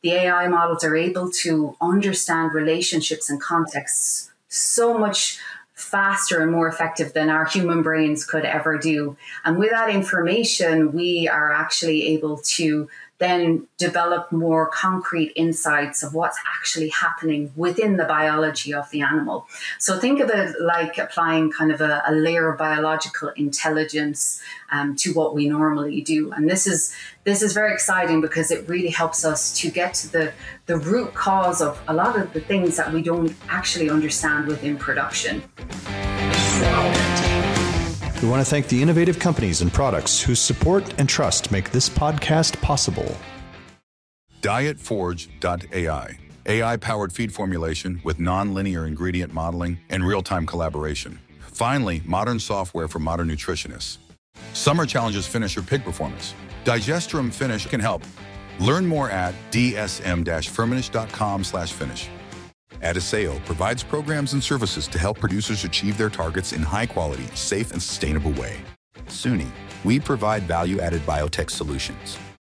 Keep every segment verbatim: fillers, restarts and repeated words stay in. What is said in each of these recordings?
the A I models are able to understand relationships and contexts so much faster and more effective than our human brains could ever do. And with that information, we are actually able to then develop more concrete insights of what's actually happening within the biology of the animal. So think of it like applying kind of a, a layer of biological intelligence um, to what we normally do. And this is this is very exciting because it really helps us to get to the, the root cause of a lot of the things that we don't actually understand within production. We want to thank the innovative companies and products whose support and trust make this podcast possible. Diet Forge dot A I, A I-powered feed formulation with non-linear ingredient modeling and real-time collaboration. Finally, modern software for modern nutritionists. Summer challenges finish your pig performance. Digestrum Finish can help. Learn more at D S M dash firmenich dot com slash finish. Adisseo provides programs and services to help producers achieve their targets in high-quality, safe, and sustainable way. SUNY, we provide value-added biotech solutions.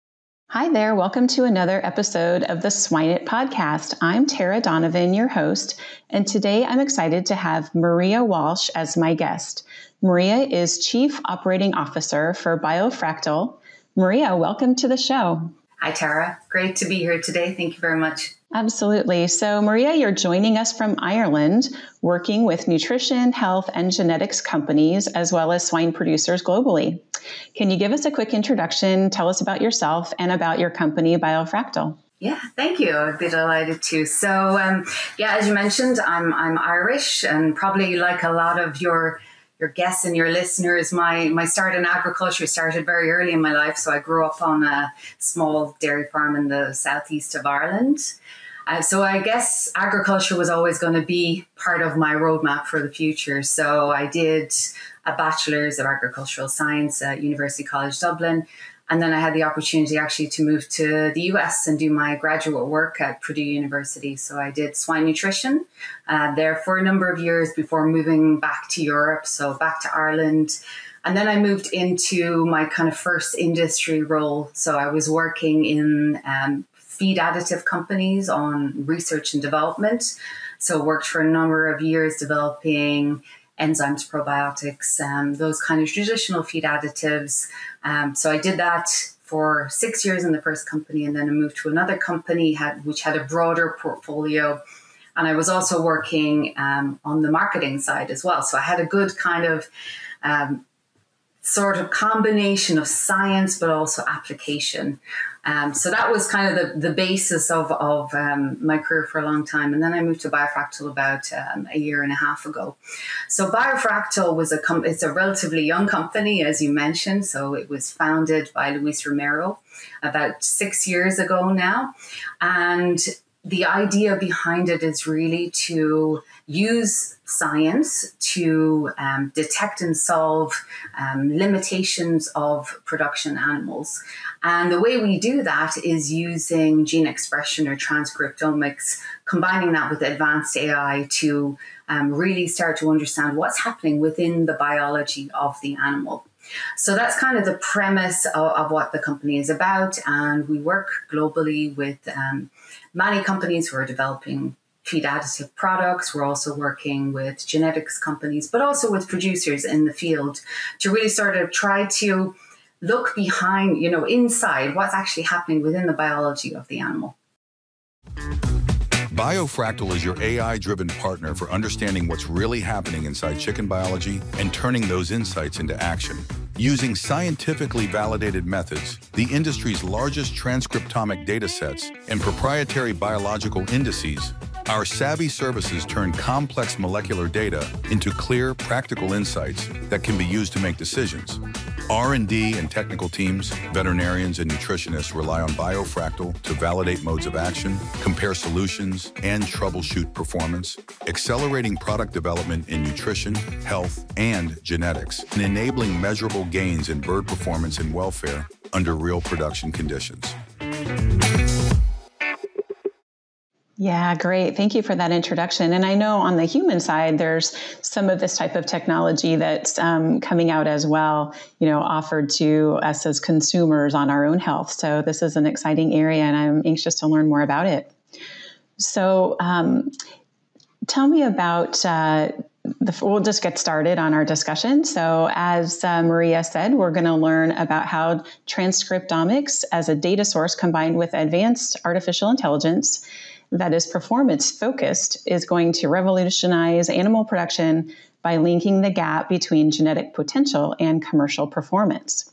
Hi there. Welcome to another episode of the Swine It podcast. I'm Tara Donovan, your host, and today I'm excited to have Maria Walsh as my guest. Maria is Chief Operating Officer for BioFractal. Maria, welcome to the show. Hi, Tara. Great to be here today. Thank you very much. Absolutely. So, Maria, you're joining us from Ireland, working with nutrition, health, and genetics companies, as well as swine producers globally. Can you give us a quick introduction? Tell us about yourself and about your company, BioFractal. Yeah, thank you. I'd be delighted to. So, um, yeah, as you mentioned, I'm I'm Irish, and probably like a lot of your your guests and your listeners, my my start in agriculture started very early in my life. So I grew up on a small dairy farm in the southeast of Ireland. Uh, so I guess agriculture was always going to be part of my roadmap for the future. So I did a bachelor's of agricultural science at University College Dublin. And then I had the opportunity actually to move to the U S and do my graduate work at Purdue University. So I did swine nutrition uh, there for a number of years before moving back to Europe, so back to Ireland. And then I moved into my kind of first industry role. So I was working in um, feed additive companies on research and development. So worked for a number of years developing enzymes, probiotics, um, those kind of traditional feed additives. Um, so I did that for six years in the first company, and then I moved to another company had, which had a broader portfolio. And I was also working um, on the marketing side as well. So I had a good kind of um, sort of combination of science, but also application. Um, so that was kind of the, the basis of, of um, my career for a long time. And then I moved to BioFractal about um, a year and a half ago. So BioFractal was a com- it's a relatively young company, as you mentioned. So it was founded by Luis Romero about six years ago now. And the idea behind it is really to use science to um, detect and solve um, limitations of production animals. And the way we do that is using gene expression or transcriptomics, combining that with advanced A I to um, really start to understand what's happening within the biology of the animal. So that's kind of the premise of, of what the company is about. And we work globally with um, many companies who are developing feed additive products. We're also working with genetics companies, but also with producers in the field to really sort of try to look behind, you know, inside what's actually happening within the biology of the animal. BioFractal is your A I-driven partner for understanding what's really happening inside chicken biology and turning those insights into action. Using scientifically validated methods, the industry's largest transcriptomic data sets, and proprietary biological indices, our savvy services turn complex molecular data into clear, practical insights that can be used to make decisions. R and D and technical teams, veterinarians and nutritionists rely on BioFractal to validate modes of action, compare solutions, and troubleshoot performance, accelerating product development in nutrition, health, and genetics, and enabling measurable gains in bird performance and welfare under real production conditions. Yeah, great. Thank you for that introduction. And I know on the human side, there's some of this type of technology that's um, coming out as well, you know, offered to us as consumers on our own health. So this is an exciting area, and I'm anxious to learn more about it. So um, tell me about, uh, the, we'll just get started on our discussion. So as uh, Maria said, we're going to learn about how transcriptomics as a data source combined with advanced artificial intelligence that is performance focused is going to revolutionize animal production by linking the gap between genetic potential and commercial performance.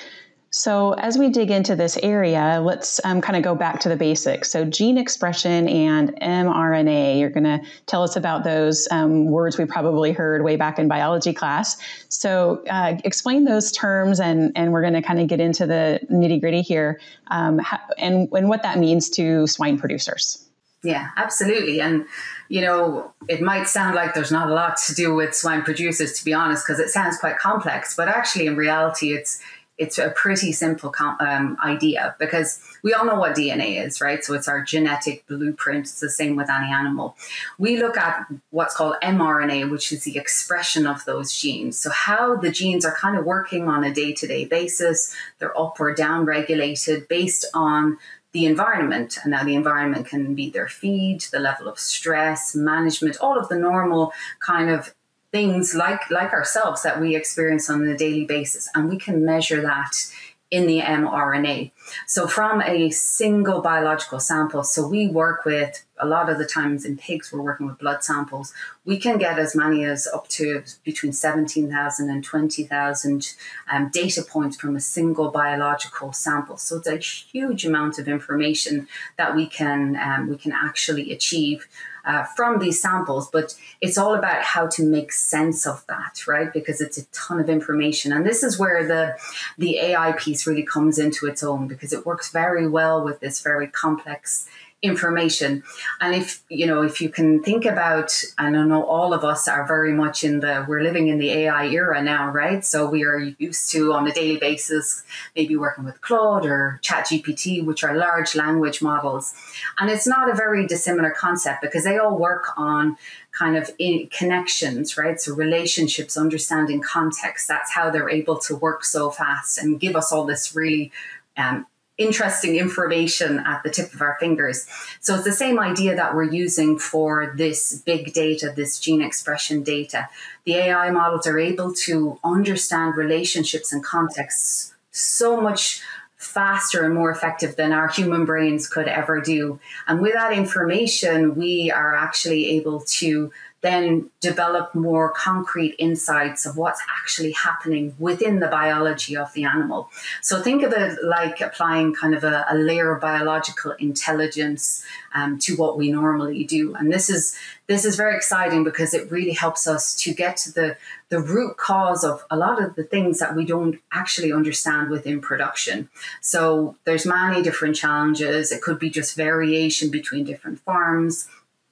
So as we dig into this area, let's um, kind of go back to the basics. So gene expression and mRNA, you're going to tell us about those um, words we probably heard way back in biology class. So uh, explain those terms, and, and we're going to kind of get into the nitty gritty here, um, how, and, and what that means to swine producers. Yeah, absolutely. And, you know, it might sound like there's not a lot to do with swine producers, to be honest, because it sounds quite complex. But actually, in reality, it's it's a pretty simple com- um, idea, because we all know what D N A is, right? So it's our genetic blueprint. It's the same with any animal. We look at what's called mRNA, which is the expression of those genes. So how the genes are kind of working on a day-to-day basis. They're up or down regulated based on the environment. And now the environment can be their feed, the level of stress, management, all of the normal kind of things like, like ourselves that we experience on a daily basis. And we can measure that in the mRNA. So from a single biological sample, so we work with, a lot of the times in pigs, we're working with blood samples. We can get as many as up to between seventeen thousand and twenty thousand um, data points from a single biological sample. So it's a huge amount of information that we can, um, we can actually achieve Uh, from these samples, but it's all about how to make sense of that, right? Because it's a ton of information. And this is where the, the A I piece really comes into its own, because it works very well with this very complex information. And if, you know, if you can think about, I don't know, all of us are very much in the, we're living in the A I era now, right? So we are used to, on a daily basis, maybe working with Claude or ChatGPT, which are large language models. And it's not a very dissimilar concept, because they all work on kind of in connections, right? So relationships, understanding context, that's how they're able to work so fast and give us all this really um, interesting information at the tip of our fingers. So it's the same idea that we're using for this big data, this gene expression data. The A I models are able to understand relationships and contexts so much faster and more effective than our human brains could ever do. And with that information, we are actually able to then develop more concrete insights of what's actually happening within the biology of the animal. So think of it like applying kind of a, a layer of biological intelligence um, to what we normally do. And this is this is very exciting, because it really helps us to get to the, the root cause of a lot of the things that we don't actually understand within production. So there's many different challenges. It could be just variation between different farms,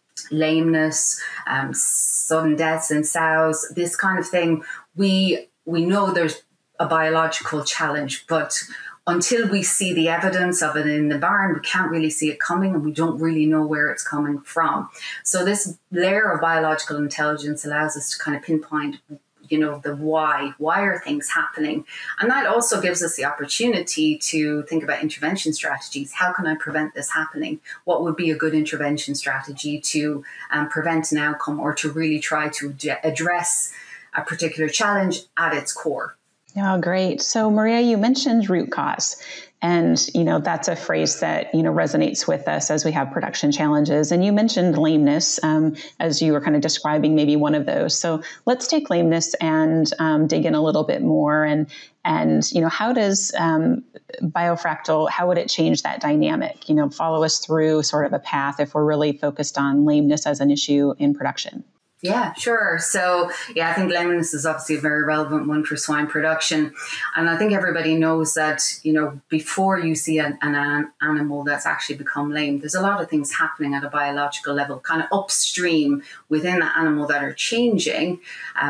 lameness, um, sudden deaths in sows, this kind of thing. We we know there's a biological challenge, but until we see the evidence of it in the barn, we can't really see it coming, and we don't really know where it's coming from. So this layer of biological intelligence allows us to kind of pinpoint, you know, the why. Why are things happening? And that also gives us the opportunity to think about intervention strategies. How can I prevent this happening? What would be a good intervention strategy to um, prevent an outcome, or to really try to ad- address a particular challenge at its core? Oh, great. So Maria, you mentioned root cause. And, you know, that's a phrase that, you know, resonates with us as we have production challenges. And you mentioned lameness um, as you were kind of describing maybe one of those. So let's take lameness and um, dig in a little bit more. And, and you know, how does um, BioFractal, how would it change that dynamic? You know, follow us through sort of a path if we're really focused on lameness as an issue in production. Yeah, sure. So, yeah, I think lameness is obviously a very relevant one for swine production. And I think everybody knows that, you know, before you see an, an animal that's actually become lame, there's a lot of things happening at a biological level, kind of upstream within the animal that are changing um,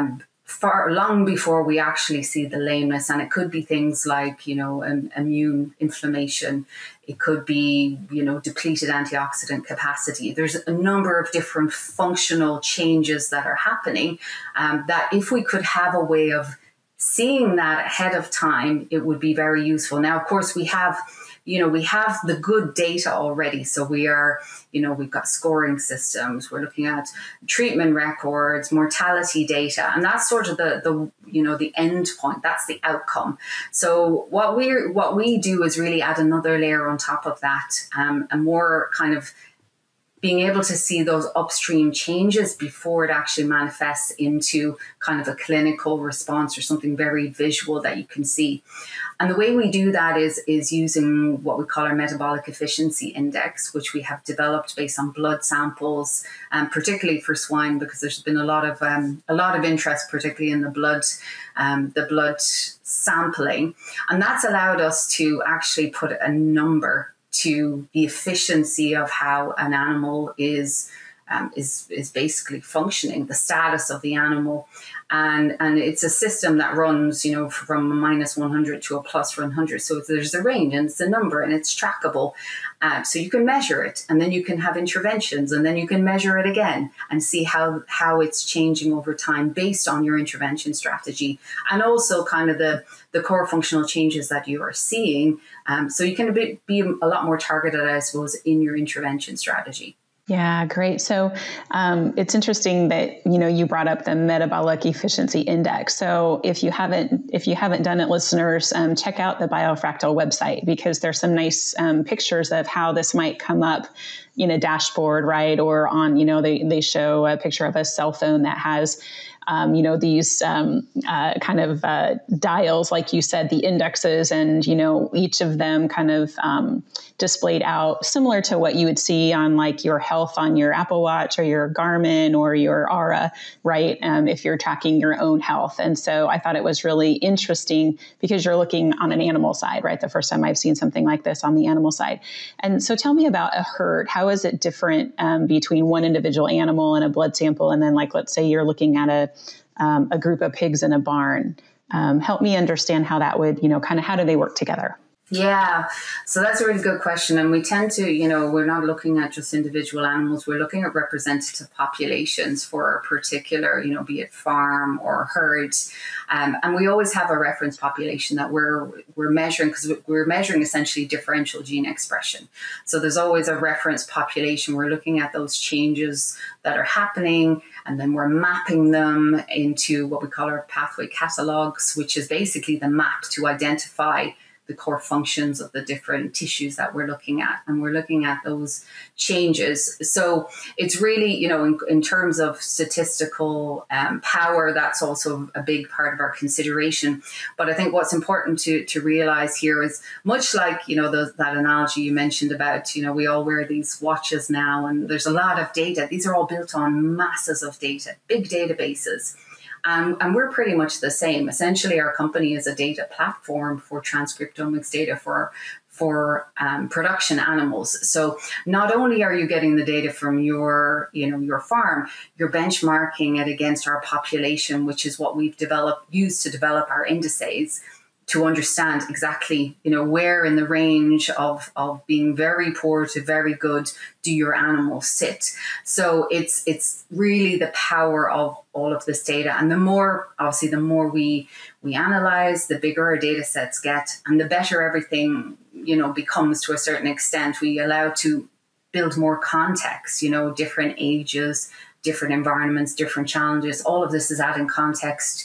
far long before we actually see the lameness. And it could be things like, you know, um, immune inflammation. It could be, you know, depleted antioxidant capacity. There's a number of different functional changes that are happening um, that if we could have a way of seeing that ahead of time, it would be very useful. Now, of course, we have, you know, we have the good data already. So we are, you know, we've got scoring systems. We're looking at treatment records, mortality data, and that's sort of the, the you know, the end point. That's the outcome. So what we what we do is really add another layer on top of that, um, a more kind of being able to see those upstream changes before it actually manifests into kind of a clinical response or something very visual that you can see. And the way we do that is, is using what we call our metabolic efficiency index, which we have developed based on blood samples, um, particularly for swine, because there's been a lot of um, a lot of interest, particularly in the blood, um, the blood sampling, and that's allowed us to actually put a number to the efficiency of how an animal is um, is is basically functioning, the status of the animal, and and it's a system that runs, you know, from a minus one hundred to a plus one hundred. So there's a range and it's a number and it's trackable. Uh, so you can measure it, and then you can have interventions, and then you can measure it again and see how how it's changing over time based on your intervention strategy, and also kind of the the core functional changes that you are seeing. Um, so you can be, be a lot more targeted, I suppose, in your intervention strategy. Yeah, great. So um, it's interesting that, you know, you brought up the metabolic efficiency index. So if you haven't, if you haven't done it, listeners, um, check out the BioFractal website, because there's some nice um, pictures of how this might come up in a dashboard, right? Or on, you know, they, they show a picture of a cell phone that has Um, you know, these um, uh, kind of uh, dials, like you said, the indexes, and, you know, each of them kind of um, displayed out similar to what you would see on like your health on your Apple Watch or your Garmin or your Aura, right? Um, if you're tracking your own health. And so I thought it was really interesting because you're looking on an animal side, right? The first time I've seen something like this on the animal side. And so tell me about a herd. How is it different um, between one individual animal and a blood sample? And then, like, let's say you're looking at a Um, a group of pigs in a barn. Um, help me understand how that would, you know, kind of how do they work together? Yeah, so that's a really good question. And we tend to, you know, we're not looking at just individual animals. We're looking at representative populations for a particular, you know, be it farm or herd. Um, and we always have a reference population that we're we're measuring, because we're measuring essentially differential gene expression. So there's always a reference population. We're looking at those changes that are happening, and then we're mapping them into what we call our pathway catalogs, which is basically the map to identify the core functions of the different tissues that we're looking at. And we're looking at those changes. So it's really, you know, in, in terms of statistical um, power, that's also a big part of our consideration. But I think what's important to, to realize here is, much like, you know, the, that analogy you mentioned about, you know, we all wear these watches now, and there's a lot of data. These are all built on masses of data, big databases. Um, and we're pretty much the same. Essentially, our company is a data platform for transcriptomics data for for um, production animals. So not only are you getting the data from your, you know, your farm, you're benchmarking it against our population, which is what we've developed, used to develop our indices, to understand exactly, you know, where in the range of, of being very poor to very good do your animals sit. So it's it's really the power of all of this data. And the more, obviously, the more we we analyze, the bigger our data sets get, and the better everything, you know, becomes to a certain extent. We allow to build more context, you know, different ages, different environments, different challenges. All of this is adding context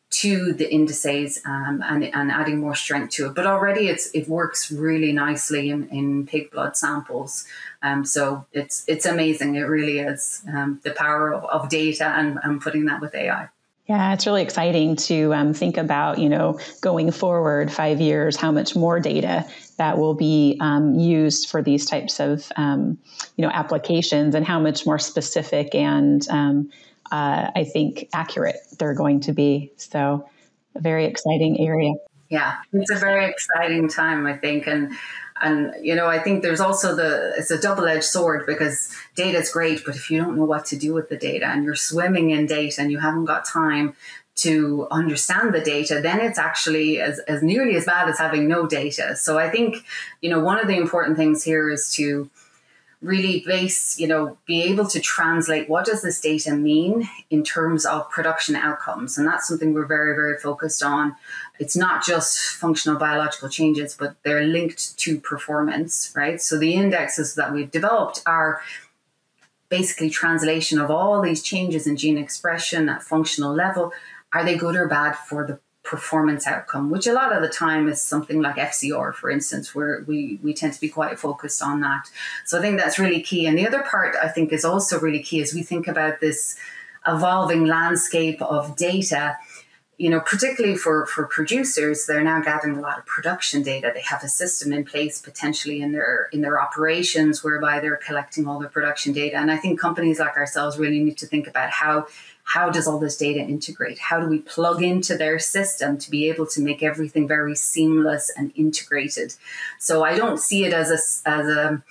to the indices um, and, and adding more strength to it. But already it's it works really nicely in, in pig blood samples. Um, so it's it's amazing. It really is, um, the power of, of data and, and putting that with A I. Yeah, it's really exciting to um, think about, you know, going forward five years, how much more data that will be um, used for these types of, um, you know, applications, and how much more specific and um, Uh, I think accurate they're going to be. So a very exciting area. Yeah, it's a very exciting time, I think. And, and you know, I think there's also the, it's a double-edged sword, because data is great, but if you don't know what to do with the data and you're swimming in data and you haven't got time to understand the data, then it's actually as, as nearly as bad as having no data. So I think, you know, one of the important things here is to really base, you know, be able to translate what does this data mean in terms of production outcomes. And that's something we're very, very focused on. It's not just functional biological changes, but they're linked to performance, right? So the indexes that we've developed are basically translation of all these changes in gene expression at functional level. Are they good or bad for the performance outcome, which a lot of the time is something like F C R, for instance, where we, we tend to be quite focused on that. So I think that's really key. And the other part I think is also really key as we think about this evolving landscape of data, you know, particularly for, for producers, they're now gathering a lot of production data. They have a system in place potentially in their in their operations whereby they're collecting all their production data. And I think companies like ourselves really need to think about how How does all this data integrate? How do we plug into their system to be able to make everything very seamless and integrated? So I don't see it as a, as a,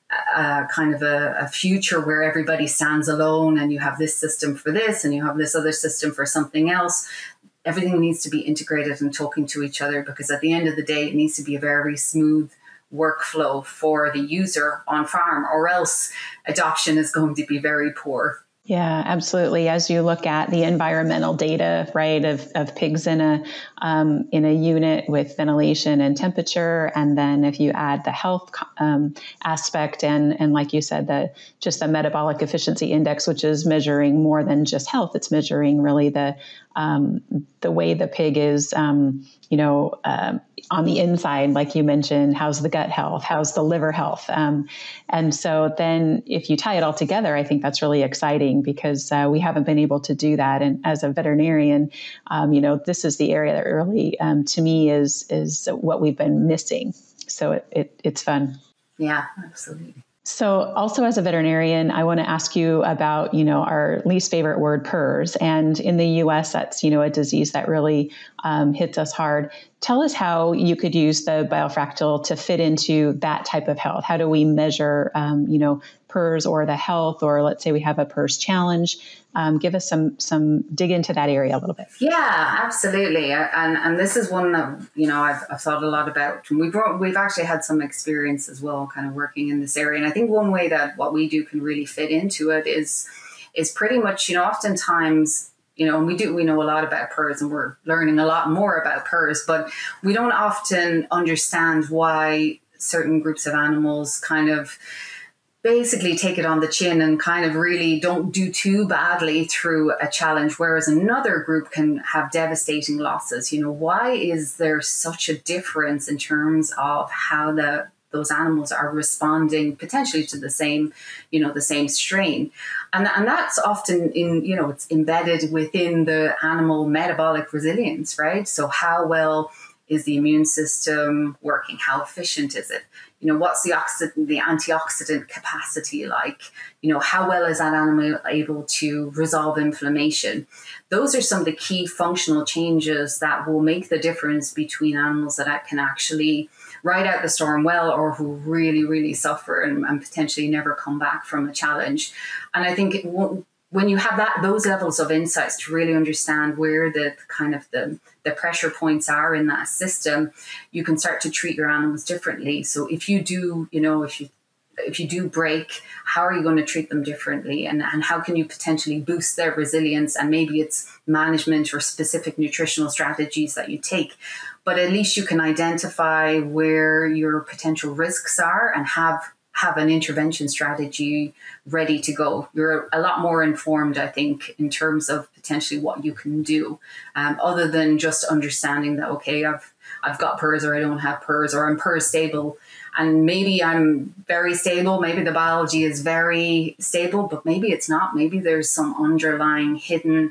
a kind of a, a future where everybody stands alone and you have this system for this and you have this other system for something else. Everything needs to be integrated and talking to each other, because at the end of the day, it needs to be a very smooth workflow for the user on farm, or else adoption is going to be very poor. Yeah, absolutely. As you look at the environmental data, right, of, of pigs in a um, in a unit with ventilation and temperature, and then if you add the health um, aspect and and like you said, the just the metabolic efficiency index, which is measuring more than just health, it's measuring really the um, the way the pig is, um, you know, uh, on the inside, like you mentioned. How's the gut health? How's the liver health? Um, and so then, if you tie it all together, I think that's really exciting, because uh, we haven't been able to do that. And as a veterinarian, um, you know, this is the area that really, um, to me, is is what we've been missing. So it, it it's fun. Yeah, absolutely. So also as a veterinarian, I want to ask you about, you know, our least favorite word, P E R S. And in the U S, that's, you know, a disease that really um, hits us hard. Tell us how you could use the biofractal to fit into that type of health. How do we measure, um, you know, P E R S or the health, or let's say we have a P E R S challenge? Um, give us some, some dig into that area a little bit. Yeah, absolutely. And and this is one that, you know, I've, I've thought a lot about. And we've, we've actually had some experience as well, kind of working in this area. And I think one way that what we do can really fit into it is, is pretty much, you know, oftentimes, you know, and we do, we know a lot about P E R S and we're learning a lot more about P E R S, but we don't often understand why certain groups of animals kind of basically take it on the chin and kind of really don't do too badly through a challenge, whereas another group can have devastating losses. You know, why is there such a difference in terms of how the those animals are responding potentially to the same, you know, the same strain? And, and that's often in, you know, it's embedded within the animal metabolic resilience, right? So how well is the immune system working? How efficient is it? You know, what's the oxidant, the antioxidant capacity like? You know, how well is that animal able to resolve inflammation? Those are some of the key functional changes that will make the difference between animals that can actually ride out the storm well, or who really, really suffer and, and potentially never come back from a challenge. And I think it won't, when you have that, those levels of insights to really understand where the kind of the, the pressure points are in that system, you can start to treat your animals differently. So if you do, you know, if you if you do break, how are you going to treat them differently? And, and how can you potentially boost their resilience? And maybe it's management or specific nutritional strategies that you take. But at least you can identify where your potential risks are and have have an intervention strategy ready to go. You're a lot more informed, I think, in terms of potentially what you can do, um, other than just understanding that, okay, I've I've got P E R S or I don't have P E R S, or I'm P E R S stable. And maybe I'm very stable. Maybe the biology is very stable, but maybe it's not. Maybe there's some underlying hidden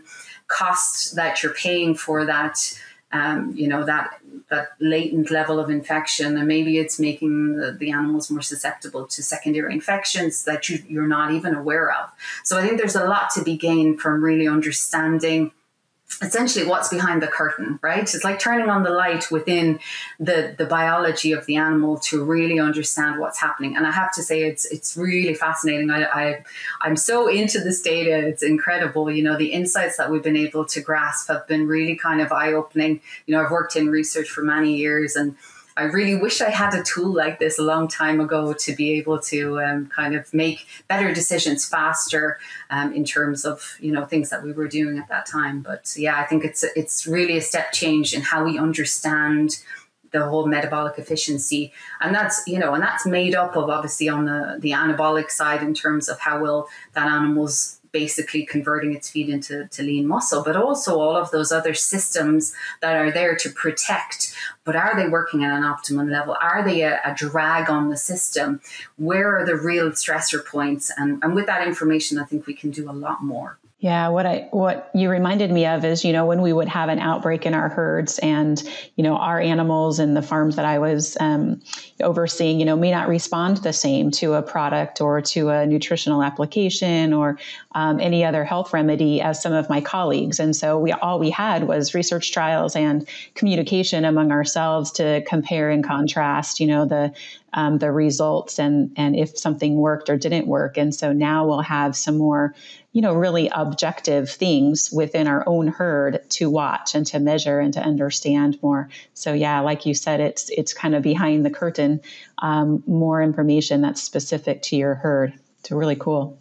cost that you're paying for that, um, you know, that that latent level of infection. And maybe it's making the, the animals more susceptible to secondary infections that you, you're not even aware of. So I think there's a lot to be gained from really understanding essentially what's behind the curtain, right? It's like turning on the light within the, the biology of the animal to really understand what's happening. And I have to say, it's it's really fascinating. I, I, I'm so into this data. It's incredible. You know, the insights that we've been able to grasp have been really kind of eye-opening. You know, I've worked in research for many years, and I really wish I had a tool like this a long time ago to be able to um, kind of make better decisions faster um, in terms of, you know, things that we were doing at that time. But yeah, I think it's it's really a step change in how we understand the whole metabolic efficiency. And that's, you know, and that's made up of obviously on the, the anabolic side in terms of how well that animal's basically converting its feed into to lean muscle, but also all of those other systems that are there to protect. But are they working at an optimum level? Are they a, a drag on the system? Where are the real stressor points? And, and with that information, I think we can do a lot more. Yeah, what I what you reminded me of is, you know, when we would have an outbreak in our herds, and, you know, our animals and the farms that I was um, overseeing, you know, may not respond the same to a product or to a nutritional application or um, any other health remedy as some of my colleagues. And so we all we had was research trials and communication among ourselves to compare and contrast, you know, the Um, the results and and if something worked or didn't work. And so now we'll have some more, you know, really objective things within our own herd to watch and to measure and to understand more. So yeah, like you said, it's it's kind of behind the curtain, um, more information that's specific to your herd. It's really cool.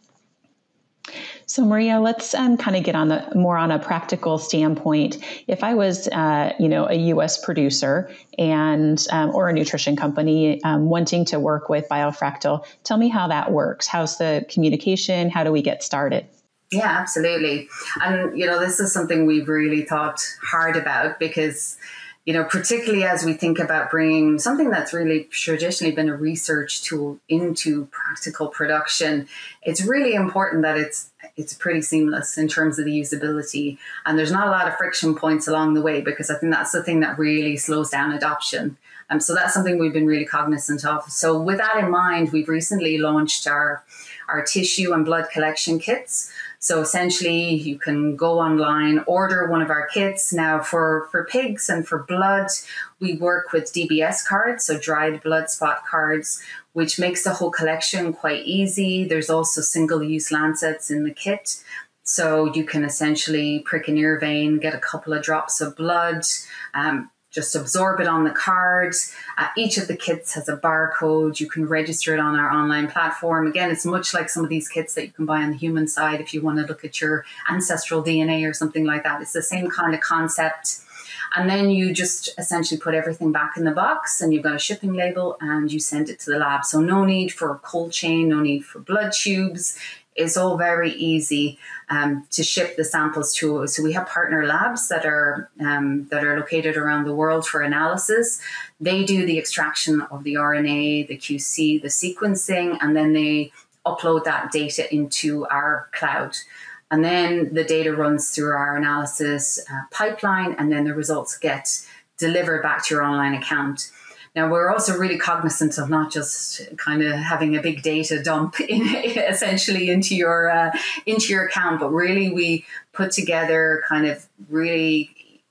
So Maria, let's um, kind of get on the more on a practical standpoint. If I was, uh, you know, a U S producer and um, or a nutrition company um, wanting to work with BioFractal, tell me how that works. How's the communication? How do we get started? Yeah, absolutely. And, you know, this is something we've really thought hard about because, you know, particularly as we think about bringing something that's really traditionally been a research tool into practical production, it's really important that it's it's pretty seamless in terms of the usability. And there's not a lot of friction points along the way, because I think that's the thing that really slows down adoption. Um, so that's something we've been really cognizant of. So with that in mind, we've recently launched our, our tissue and blood collection kits. So essentially, you can go online, order one of our kits. Now, for, for pigs and for blood, we work with D B S cards, so dried blood spot cards, which makes the whole collection quite easy. There's also single-use lancets in the kit. So you can essentially prick an ear vein, get a couple of drops of blood, um, just absorb it on the card. Uh, each of the kits has a barcode. You can register it on our online platform. Again, it's much like some of these kits that you can buy on the human side if you want to look at your ancestral D N A or something like that. It's the same kind of concept. And then you just essentially put everything back in the box, and you've got a shipping label, and you send it to the lab. So no need for a cold chain, no need for blood tubes. It's all very easy um, to ship the samples to. So we have partner labs that are um, that are located around the world for analysis. They do the extraction of the R N A, the Q C, the sequencing, and then they upload that data into our cloud. And then the data runs through our analysis uh, pipeline, and then the results get delivered back to your online account. Now, we're also really cognizant of not just kind of having a big data dump in, essentially into your uh, into your account, but really we put together kind of really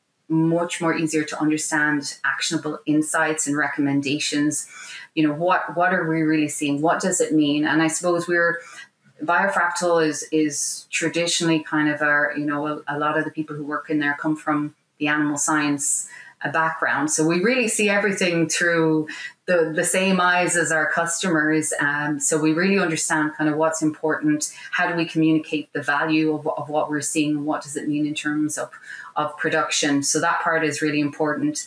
much more easier to understand actionable insights and recommendations. You know, what what are we really seeing? What does it mean? And I suppose we're BioFractal is is traditionally kind of our, you know, a, a lot of the people who work in there come from the animal science uh, background. So we really see everything through the, the same eyes as our customers. Um, so we really understand kind of what's important. How do we communicate the value of, of what we're seeing? What does it mean in terms of, of production? So that part is really important.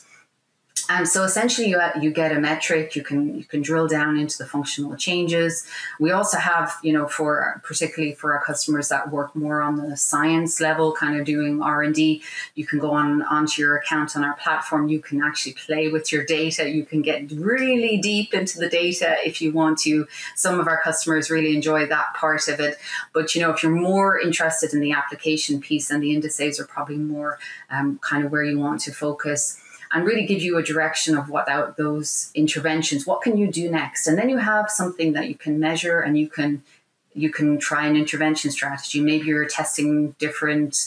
Um, so essentially, you you get a metric. You can you can drill down into the functional changes. We also have, you know, for particularly for our customers that work more on the science level, kind of doing R and D. You can go on onto your account on our platform. You can actually play with your data. You can get really deep into the data if you want to. Some of our customers really enjoy that part of it. But you know, if you're more interested in the application piece, and the indices are probably more um, kind of where you want to focus, and really give you a direction of what out those interventions, what can you do next? And then you have something that you can measure, and you can you can try an intervention strategy. Maybe you're testing different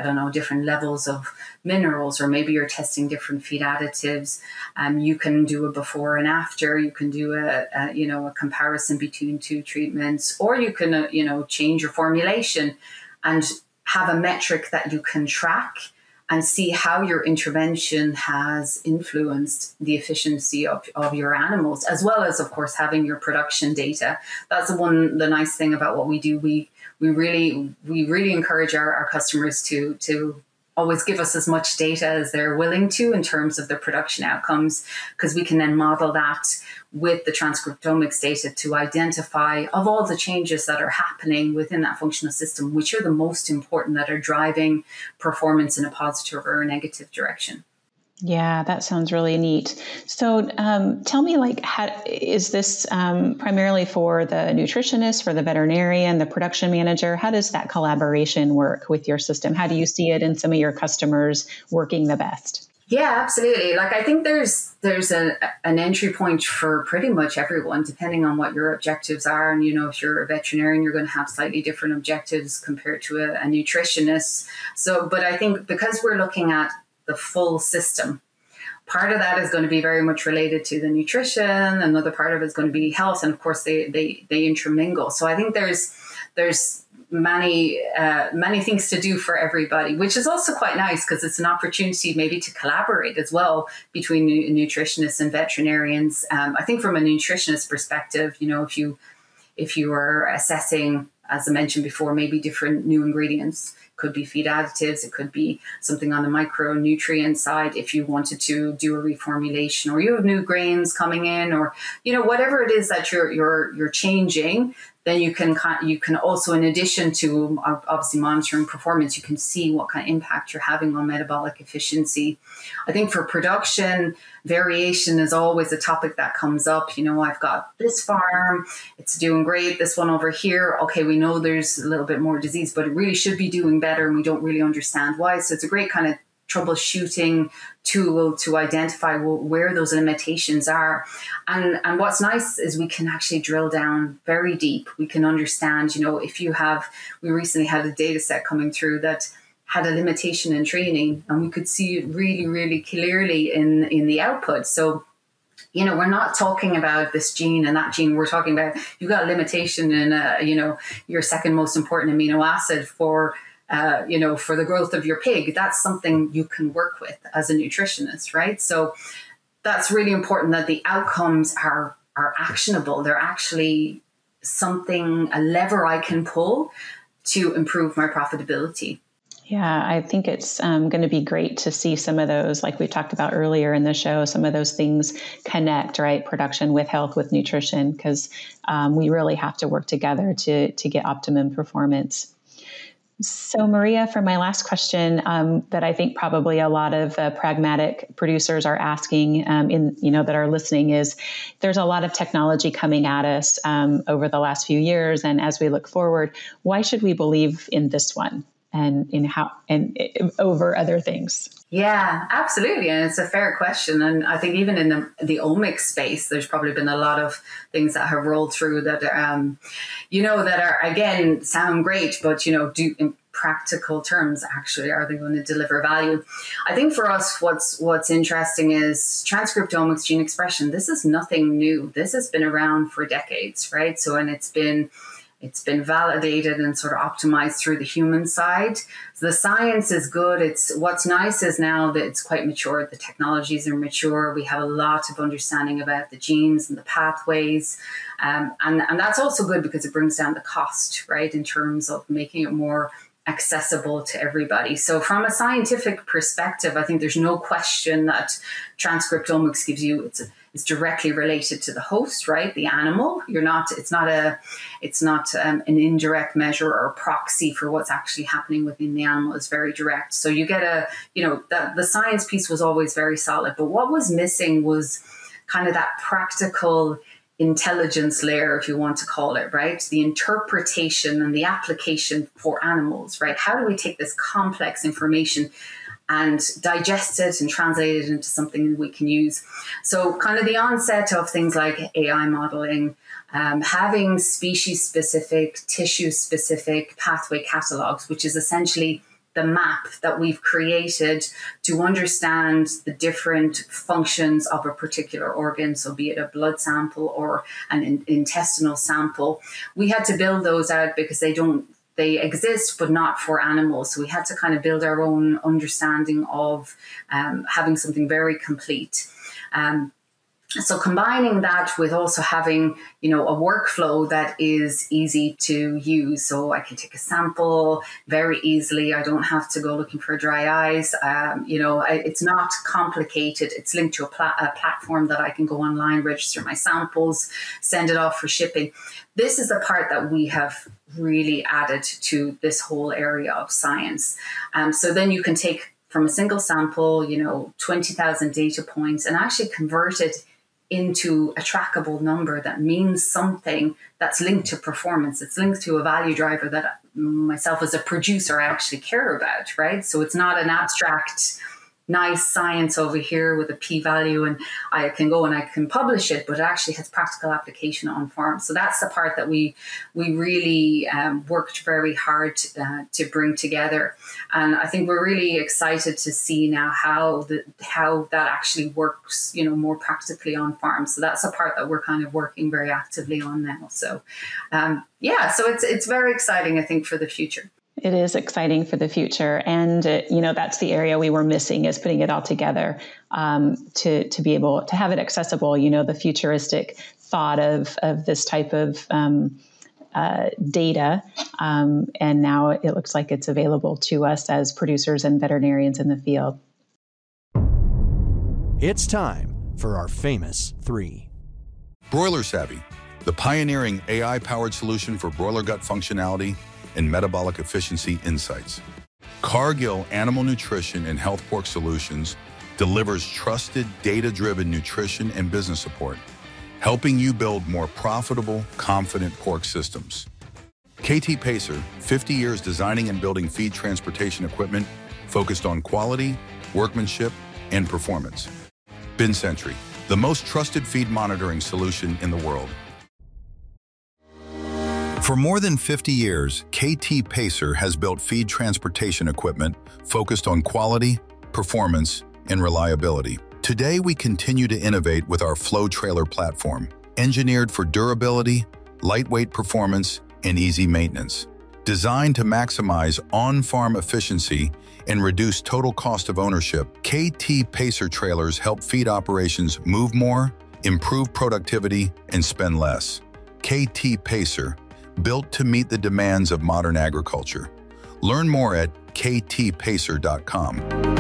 I don't know, different levels of minerals, or maybe you're testing different feed additives. Um, you can do a before and after. You can do a, a you know a comparison between two treatments, or you can uh, you know change your formulation and have a metric that you can track and see how your intervention has influenced the efficiency of, of your animals, as well as, of course, having your production data. That's the one, the nice thing about what we do. We we really we really encourage our, our customers to to always give us as much data as they're willing to in terms of their production outcomes, because we can then model that with the transcriptomics data to identify of all the changes that are happening within that functional system, which are the most important that are driving performance in a positive or a negative direction. Yeah, that sounds really neat. So um, tell me, like, how, is this um, primarily for the nutritionist, for the veterinarian, the production manager? How does that collaboration work with your system? How do you see it in some of your customers working the best? Yeah, absolutely. Like, I think there's there's a, an entry point for pretty much everyone, depending on what your objectives are. And, you know, if you're a veterinarian, you're going to have slightly different objectives compared to a, a nutritionist. So, but I think because we're looking at the full system, part of that is going to be very much related to the nutrition. Another part of it is going to be health. And of course, they they, they intermingle. So I think there's there's many uh, many things to do for everybody, which is also quite nice because it's an opportunity maybe to collaborate as well between nutritionists and veterinarians. Um, I think from a nutritionist perspective, you know, if you if you are assessing, as I mentioned before, maybe different new ingredients, could be feed additives, it could be something on the micronutrient side if you wanted to do a reformulation, or you have new grains coming in, or, you know, whatever it is that you're you're you're changing, then you can you can also, in addition to obviously monitoring performance, you can see what kind of impact you're having on metabolic efficiency. I think for production, variation is always a topic that comes up. You know, I've got this farm, it's doing great. This one over here, okay, we know there's a little bit more disease, but it really should be doing better, and we don't really understand why. So it's a great kind of troubleshooting tool to identify where those limitations are. And, and what's nice is we can actually drill down very deep. We can understand, you know, if you have, we recently had a data set coming through that had a limitation in training, and we could see it really, really clearly in, in the output. So, you know, we're not talking about this gene and that gene. We're talking about you've got a limitation in, a, you know, your second most important amino acid for Uh, you know, for the growth of your pig. That's something you can work with as a nutritionist, right? So that's really important that the outcomes are are actionable. They're actually something, a lever I can pull to improve my profitability. Yeah, I think it's um, going to be great to see some of those, like we talked about earlier in the show, some of those things connect, right? Production with health, with nutrition, because um, we really have to work together to to get optimum performance. So Maria, for my last question, um, that I think probably a lot of uh, pragmatic producers are asking, um, in you know that are listening, is there's a lot of technology coming at us um, over the last few years, and as we look forward, why should we believe in this one and in how and uh, over other things? Yeah, absolutely. And it's a fair question. And I think even in the, the omics space, there's probably been a lot of things that have rolled through that, um, you know, that are, again, sound great, but, you know, do in practical terms, actually, are they going to deliver value? I think for us, what's what's interesting is transcriptomics, gene expression. This is nothing new. This has been around for decades, right? So, and it's been It's been validated and sort of optimized through the human side. So the science is good. It's what's nice is now that it's quite mature. The technologies are mature. We have a lot of understanding about the genes and the pathways. Um, and, and that's also good because it brings down the cost, right, in terms of making it more accessible to everybody. So from a scientific perspective, I think there's no question that transcriptomics gives you, it's a, is directly related to the host, right? The animal. You're not, it's not a, it's not um, an indirect measure or proxy for what's actually happening within the animal. It's very direct. So you get a, you know, the, the science piece was always very solid, but what was missing was kind of that practical intelligence layer, if you want to call it, right? The interpretation and the application for animals, right? How do we take this complex information and digest it and translate it into something we can use? So kind of the onset of things like A I modeling, um, having species-specific, tissue-specific pathway catalogs, which is essentially the map that we've created to understand the different functions of a particular organ, so be it a blood sample or an in- intestinal sample. We had to build those out because they don't, they exist, but not for animals. So we had to kind of build our own understanding of um, having something very complete. Um, So combining that with also having, you know, a workflow that is easy to use. So I can take a sample very easily. I don't have to go looking for dry eyes. Um, you know, I, it's not complicated. It's linked to a, pla- a platform that I can go online, register my samples, send it off for shipping. This is the part that we have really added to this whole area of science. Um, so then you can take from a single sample, you know, twenty thousand data points and actually convert it into a trackable number that means something that's linked to performance. It's linked to a value driver that myself as a producer I actually care about, right? So it's not an abstract, nice science over here with a p-value and I can go and I can publish it, but it actually has practical application on farm. So that's the part that we we really um, worked very hard uh, to bring together. And I think we're really excited to see now how the, how that actually works, you know, more practically on farms. So that's a part that we're kind of working very actively on now. So um, yeah, so it's it's very exciting, I think, for the future. It is exciting for the future. And, uh, you know, that's the area we were missing, is putting it all together um, to to be able to have it accessible, you know, the futuristic thought of, of this type of um, uh, data. Um, and now it looks like it's available to us as producers and veterinarians in the field. It's time for our famous three. Broiler Savvy, the pioneering A I-powered solution for broiler gut functionality and metabolic efficiency insights. Cargill Animal Nutrition and Health Pork Solutions delivers trusted, data-driven nutrition and business support, helping you build more profitable, confident pork systems. K T Pacer, fifty years designing and building feed transportation equipment focused on quality, workmanship, and performance. Bin Sentry, the most trusted feed monitoring solution in the world. For more than fifty years, K T Pacer has built feed transportation equipment focused on quality, performance, and reliability. Today, we continue to innovate with our Flow Trailer platform, engineered for durability, lightweight performance, and easy maintenance. Designed to maximize on-farm efficiency and reduce total cost of ownership, K T Pacer trailers help feed operations move more, improve productivity, and spend less. K T Pacer, built to meet the demands of modern agriculture. Learn more at k t pacer dot com.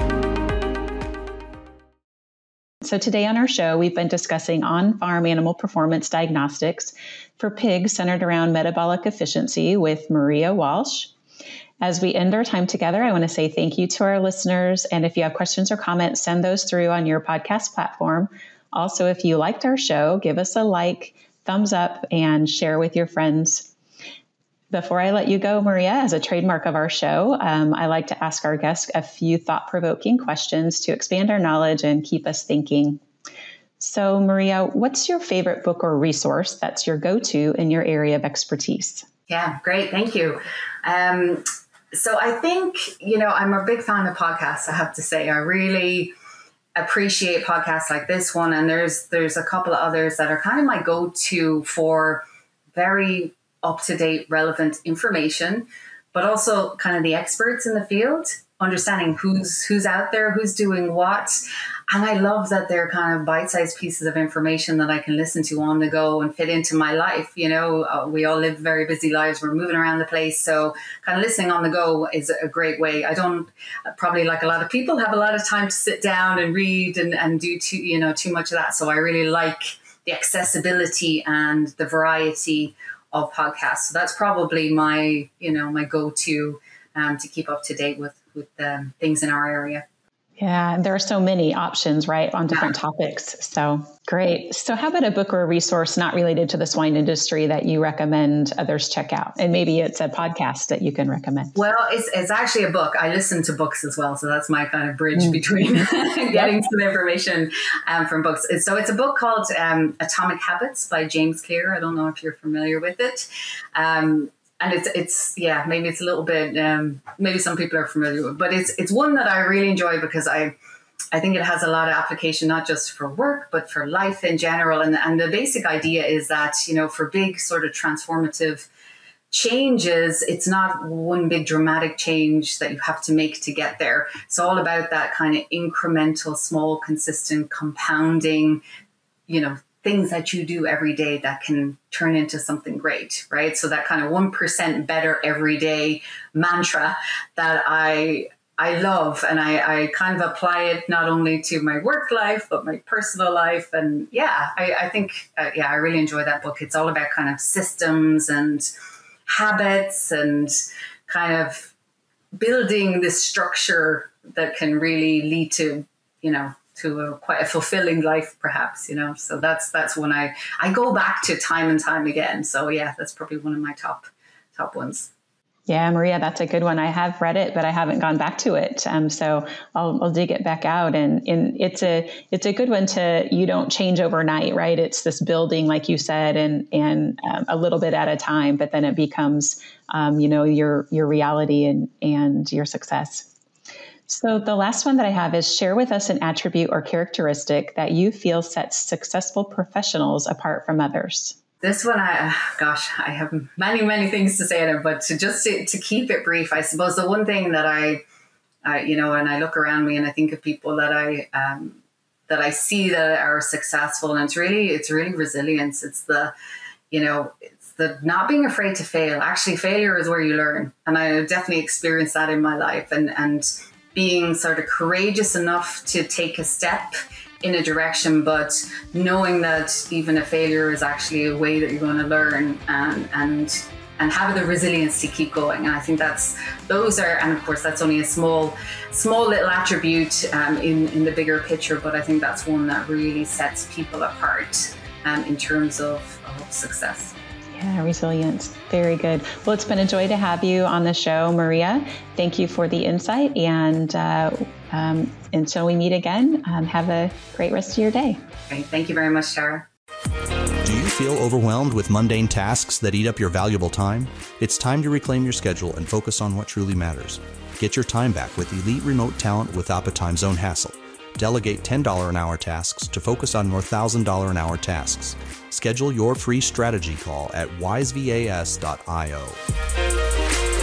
So today on our show, we've been discussing on-farm animal performance diagnostics for pigs centered around metabolic efficiency with Maria Walsh. As we end our time together, I want to say thank you to our listeners. And if you have questions or comments, send those through on your podcast platform. Also, if you liked our show, give us a like, thumbs up, and share with your friends. Before I let you go, Maria, as a trademark of our show, um, I like to ask our guests a few thought-provoking questions to expand our knowledge and keep us thinking. So, Maria, what's your favorite book or resource that's your go-to in your area of expertise? Yeah, great. Thank you. Um, so I think, you know, I'm a big fan of podcasts, I have to say. I really appreciate podcasts like this one. And there's there's a couple of others that are kind of my go-to for very up-to-date, relevant information, but also kind of the experts in the field, understanding who's who's out there, who's doing what. And I love that they're kind of bite-sized pieces of information that I can listen to on the go and fit into my life. You know, uh, we all live very busy lives. We're moving around the place. So kind of listening on the go is a great way. I don't, probably like a lot of people, have a lot of time to sit down and read and, and do too, you know, too much of that. So I really like the accessibility and the variety of podcasts. So that's probably my, you know, my go-to um, to keep up to date with, with um, things in our area. Yeah, and there are so many options, right, on different yeah. topics. So great. So how about a book or a resource not related to the swine industry that you recommend others check out? And maybe it's a podcast that you can recommend. Well, it's it's actually a book. I listen to books as well. So that's my kind of bridge mm. between getting some information um, from books. So it's a book called um, Atomic Habits by James Clear. I don't know if you're familiar with it. Um, and it's it's yeah, maybe it's a little bit um, maybe some people are familiar with, but it's it's one that I really enjoy because I I think it has a lot of application, not just for work, but for life in general. And and the basic idea is that, you know, for big sort of transformative changes, it's not one big dramatic change that you have to make to get there. It's all about that kind of incremental, small, consistent, compounding, you know, things that you do every day that can turn into something great, right? So that kind of one percent better every day mantra that I I love, and I, I kind of apply it not only to my work life, but my personal life. And yeah, I, I think, uh, yeah, I really enjoy that book. It's all about kind of systems and habits and kind of building this structure that can really lead to, you know, to a, quite a fulfilling life, perhaps, you know. So that's that's when I, I go back to time and time again. So yeah, that's probably one of my top top ones. Yeah, Maria, that's a good one. I have read it, but I haven't gone back to it. Um, so I'll, I'll dig it back out. And, and it's a it's a good one to, you don't change overnight, right? It's this building, like you said, and and um, a little bit at a time, but then it becomes, um, you know, your your reality and and your success. So the last one that I have is share with us an attribute or characteristic that you feel sets successful professionals apart from others. This one, I gosh, I have many, many things to say in it, but to just to, to keep it brief, I suppose the one thing that I, uh, you know, and I look around me and I think of people that I um, that I see that are successful, and it's really, it's really resilience. It's the, you know, it's the not being afraid to fail. Actually, failure is where you learn, and I definitely experienced that in my life, and and being sort of courageous enough to take a step in a direction, but knowing that even a failure is actually a way that you're going to learn, and and and have the resilience to keep going. And I think that's those are, and of course that's only a small small little attribute um, in in the bigger picture, but I think that's one that really sets people apart um, in terms of, of success. Yeah, resilience. Very good. Well, it's been a joy to have you on the show, Maria. Thank you for the insight. And uh, um, until we meet again, um, have a great rest of your day. Okay, thank you very much, Tara. Do you feel overwhelmed with mundane tasks that eat up your valuable time? It's time to reclaim your schedule and focus on what truly matters. Get your time back with elite remote talent without the time zone hassle. Delegate ten dollars an hour tasks to focus on more one thousand dollars an hour tasks. Schedule your free strategy call at wise vas dot io.